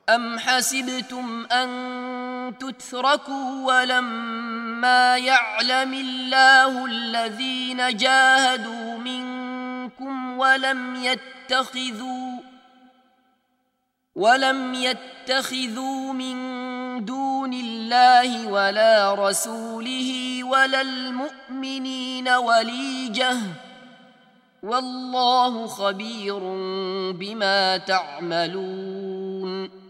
أم حسبتم أن تتركوا ولما يعلم الله الذين جاهدوا منكم ولم يتخذوا من دون الله ولا رسوله ولا المؤمنين وليجة والله خبير بما تعملون